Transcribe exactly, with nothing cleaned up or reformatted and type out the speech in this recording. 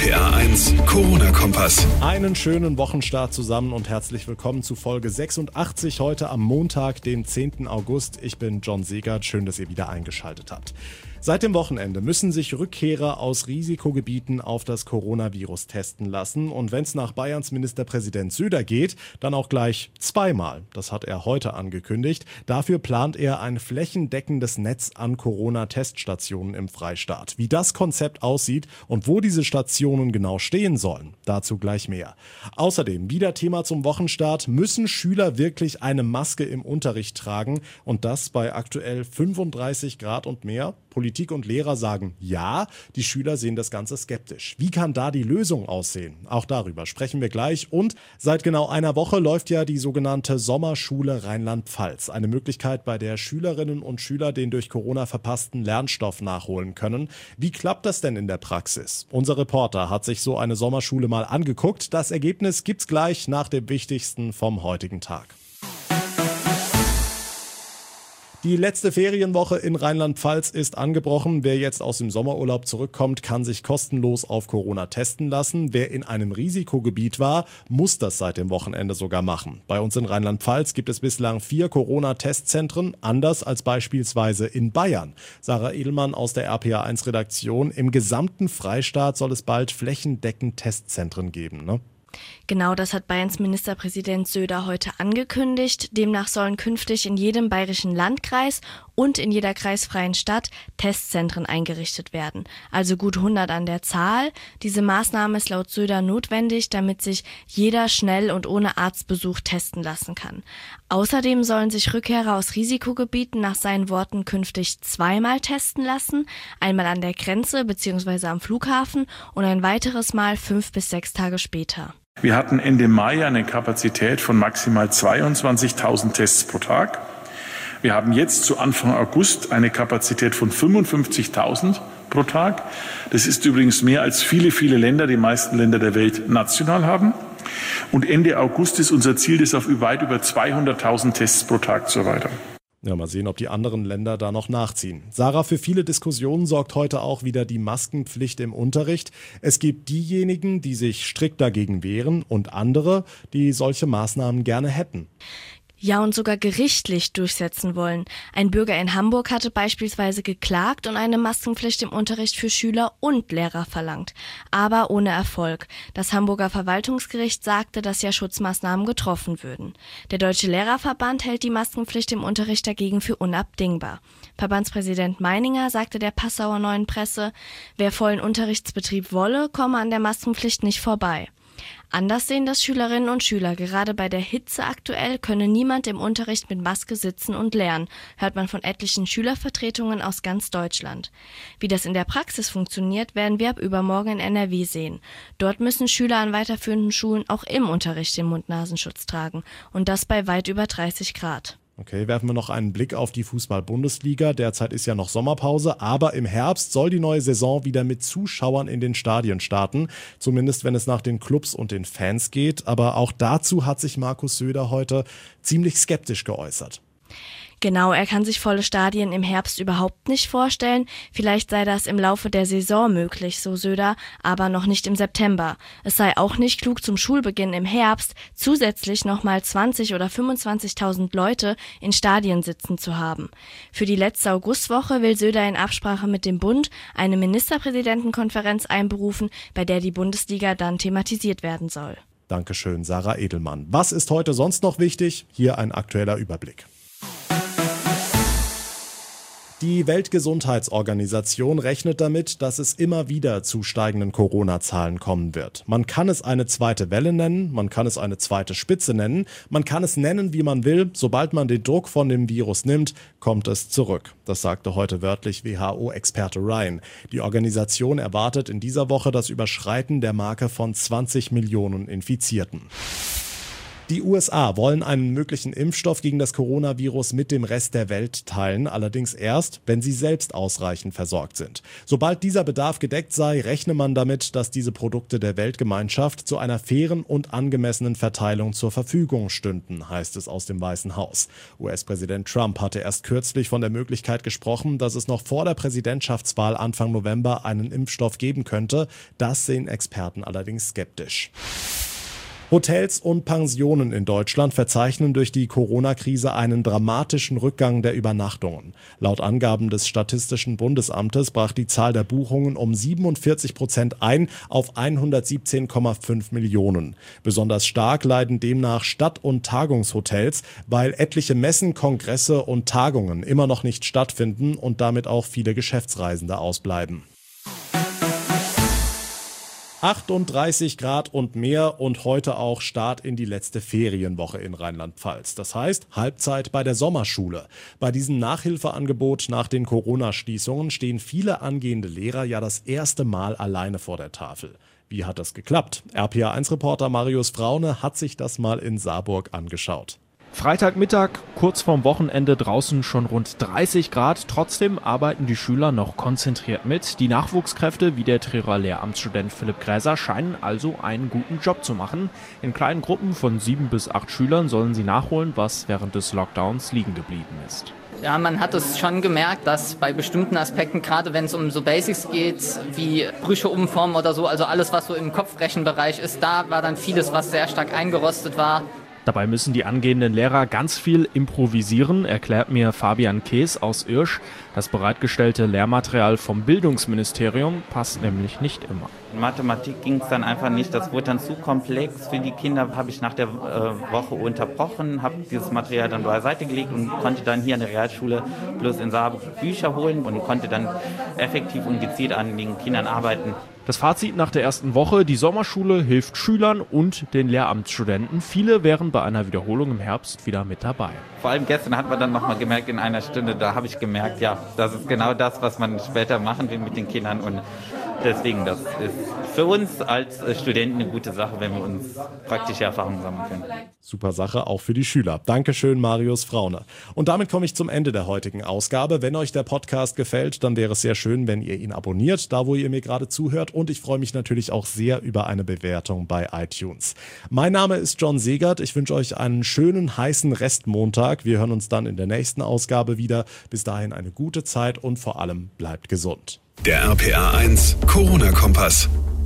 P R eins Corona-Kompass. Einen schönen Wochenstart zusammen und herzlich willkommen zu Folge sechsundachtzig heute am Montag, den zehnten August. Ich bin John Segert, schön, dass ihr wieder eingeschaltet habt. Seit dem Wochenende müssen sich Rückkehrer aus Risikogebieten auf das Coronavirus testen lassen. Und wenn es nach Bayerns Ministerpräsident Söder geht, dann auch gleich zweimal. Das hat er heute angekündigt. Dafür plant er ein flächendeckendes Netz an Corona-Teststationen im Freistaat. Wie das Konzept aussieht und wo diese Stationen genau stehen sollen, dazu gleich mehr. Außerdem, wieder Thema zum Wochenstart, müssen Schüler wirklich eine Maske im Unterricht tragen? Und das bei aktuell fünfunddreißig Grad und mehr? Politik und Lehrer sagen ja, die Schüler sehen das Ganze skeptisch. Wie kann da die Lösung aussehen? Auch darüber sprechen wir gleich. Und seit genau einer Woche läuft ja die sogenannte Sommerschule Rheinland-Pfalz. Eine Möglichkeit, bei der Schülerinnen und Schüler den durch Corona verpassten Lernstoff nachholen können. Wie klappt das denn in der Praxis? Unser Reporter hat sich so eine Sommerschule mal angeguckt. Das Ergebnis gibt's gleich nach dem Wichtigsten vom heutigen Tag. Die letzte Ferienwoche in Rheinland-Pfalz ist angebrochen. Wer jetzt aus dem Sommerurlaub zurückkommt, kann sich kostenlos auf Corona testen lassen. Wer in einem Risikogebiet war, muss das seit dem Wochenende sogar machen. Bei uns in Rheinland-Pfalz gibt es bislang vier Corona-Testzentren, anders als beispielsweise in Bayern. Sarah Edelmann aus der R P A eins Redaktion. Im gesamten Freistaat soll es bald flächendeckend Testzentren geben, ne? Genau, das hat Bayerns Ministerpräsident Söder heute angekündigt. Demnach sollen künftig in jedem bayerischen Landkreis und in jeder kreisfreien Stadt Testzentren eingerichtet werden. Also gut hundert an der Zahl. Diese Maßnahme ist laut Söder notwendig, damit sich jeder schnell und ohne Arztbesuch testen lassen kann. Außerdem sollen sich Rückkehrer aus Risikogebieten nach seinen Worten künftig zweimal testen lassen. Einmal an der Grenze bzw. am Flughafen und ein weiteres Mal fünf bis sechs Tage später. Wir hatten Ende Mai eine Kapazität von maximal zweiundzwanzigtausend Tests pro Tag. Wir haben jetzt zu Anfang August eine Kapazität von fünfundfünfzigtausend pro Tag. Das ist übrigens mehr als viele, viele Länder, die meisten Länder der Welt national haben. Und Ende August ist unser Ziel, das auf weit über zweihunderttausend Tests pro Tag zu erweitern. Ja, mal sehen, ob die anderen Länder da noch nachziehen. Sarah, für viele Diskussionen sorgt heute auch wieder die Maskenpflicht im Unterricht. Es gibt diejenigen, die sich strikt dagegen wehren und andere, die solche Maßnahmen gerne hätten. Ja, und sogar gerichtlich durchsetzen wollen. Ein Bürger in Hamburg hatte beispielsweise geklagt und eine Maskenpflicht im Unterricht für Schüler und Lehrer verlangt. Aber ohne Erfolg. Das Hamburger Verwaltungsgericht sagte, dass ja Schutzmaßnahmen getroffen würden. Der Deutsche Lehrerverband hält die Maskenpflicht im Unterricht dagegen für unabdingbar. Verbandspräsident Meininger sagte der Passauer Neuen Presse, wer vollen Unterrichtsbetrieb wolle, komme an der Maskenpflicht nicht vorbei. Anders sehen das Schülerinnen und Schüler. Gerade bei der Hitze aktuell könne niemand im Unterricht mit Maske sitzen und lernen, hört man von etlichen Schülervertretungen aus ganz Deutschland. Wie das in der Praxis funktioniert, werden wir ab übermorgen in N R W sehen. Dort müssen Schüler an weiterführenden Schulen auch im Unterricht den Mund-Nasenschutz tragen. Und das bei weit über dreißig Grad. Okay, werfen wir noch einen Blick auf die Fußball-Bundesliga. Derzeit ist ja noch Sommerpause, aber im Herbst soll die neue Saison wieder mit Zuschauern in den Stadien starten. Zumindest wenn es nach den Clubs und den Fans geht. Aber auch dazu hat sich Markus Söder heute ziemlich skeptisch geäußert. Genau, er kann sich volle Stadien im Herbst überhaupt nicht vorstellen. Vielleicht sei das im Laufe der Saison möglich, so Söder, aber noch nicht im September. Es sei auch nicht klug, zum Schulbeginn im Herbst zusätzlich nochmal zwanzig oder fünfundzwanzigtausend Leute in Stadien sitzen zu haben. Für die letzte Augustwoche will Söder in Absprache mit dem Bund eine Ministerpräsidentenkonferenz einberufen, bei der die Bundesliga dann thematisiert werden soll. Dankeschön, Sarah Edelmann. Was ist heute sonst noch wichtig? Hier ein aktueller Überblick. Die Weltgesundheitsorganisation rechnet damit, dass es immer wieder zu steigenden Corona-Zahlen kommen wird. Man kann es eine zweite Welle nennen, man kann es eine zweite Spitze nennen, man kann es nennen, wie man will. Sobald man den Druck von dem Virus nimmt, kommt es zurück. Das sagte heute wörtlich W H O-Experte Ryan. Die Organisation erwartet in dieser Woche das Überschreiten der Marke von zwanzig Millionen Infizierten. Die U S A wollen einen möglichen Impfstoff gegen das Coronavirus mit dem Rest der Welt teilen, allerdings erst, wenn sie selbst ausreichend versorgt sind. Sobald dieser Bedarf gedeckt sei, rechne man damit, dass diese Produkte der Weltgemeinschaft zu einer fairen und angemessenen Verteilung zur Verfügung stünden, heißt es aus dem Weißen Haus. U S-Präsident Trump hatte erst kürzlich von der Möglichkeit gesprochen, dass es noch vor der Präsidentschaftswahl Anfang November einen Impfstoff geben könnte. Das sehen Experten allerdings skeptisch. Hotels und Pensionen in Deutschland verzeichnen durch die Corona-Krise einen dramatischen Rückgang der Übernachtungen. Laut Angaben des Statistischen Bundesamtes brach die Zahl der Buchungen um siebenundvierzig Prozent ein auf hundertsiebzehn Komma fünf Millionen. Besonders stark leiden demnach Stadt- und Tagungshotels, weil etliche Messen, Kongresse und Tagungen immer noch nicht stattfinden und damit auch viele Geschäftsreisende ausbleiben. achtunddreißig Grad und mehr und heute auch Start in die letzte Ferienwoche in Rheinland-Pfalz. Das heißt Halbzeit bei der Sommerschule. Bei diesem Nachhilfeangebot nach den Corona-Schließungen stehen viele angehende Lehrer ja das erste Mal alleine vor der Tafel. Wie hat das geklappt? R P A eins Reporter Marius Fraune hat sich das mal in Saarburg angeschaut. Freitagmittag, kurz vorm Wochenende, draußen schon rund dreißig Grad. Trotzdem arbeiten die Schüler noch konzentriert mit. Die Nachwuchskräfte wie der Trierer Lehramtsstudent Philipp Gräser scheinen also einen guten Job zu machen. In kleinen Gruppen von sieben bis acht Schülern sollen sie nachholen, was während des Lockdowns liegen geblieben ist. Ja, man hat es schon gemerkt, dass bei bestimmten Aspekten, gerade wenn es um so Basics geht, wie Brüche umformen oder so, also alles, was so im Kopfrechenbereich ist, da war dann vieles, was sehr stark eingerostet war. Dabei müssen die angehenden Lehrer ganz viel improvisieren, erklärt mir Fabian Kees aus Irsch. Das bereitgestellte Lehrmaterial vom Bildungsministerium passt nämlich nicht immer. In Mathematik ging es dann einfach nicht, das wurde dann zu komplex. Für die Kinder habe ich nach der äh, Woche unterbrochen, habe dieses Material dann beiseite gelegt und konnte dann hier an der Realschule bloß in Saarburg Bücher holen und konnte dann effektiv und gezielt an den Kindern arbeiten. Das Fazit nach der ersten Woche: Die Sommerschule hilft Schülern und den Lehramtsstudenten. Viele wären bei einer Wiederholung im Herbst wieder mit dabei. Vor allem gestern hat man dann nochmal gemerkt, in einer Stunde, da habe ich gemerkt, ja, das ist genau das, was man später machen will mit den Kindern. Und deswegen, das ist für uns als Studenten eine gute Sache, wenn wir uns praktische Erfahrungen sammeln können. Super Sache, auch für die Schüler. Dankeschön, Marius Fraune. Und damit komme ich zum Ende der heutigen Ausgabe. Wenn euch der Podcast gefällt, dann wäre es sehr schön, wenn ihr ihn abonniert, da wo ihr mir gerade zuhört. Und ich freue mich natürlich auch sehr über eine Bewertung bei iTunes. Mein Name ist John Segert. Ich wünsche euch einen schönen, heißen Restmontag. Wir hören uns dann in der nächsten Ausgabe wieder. Bis dahin eine gute Zeit und vor allem bleibt gesund. Der R P A eins Corona-Kompass.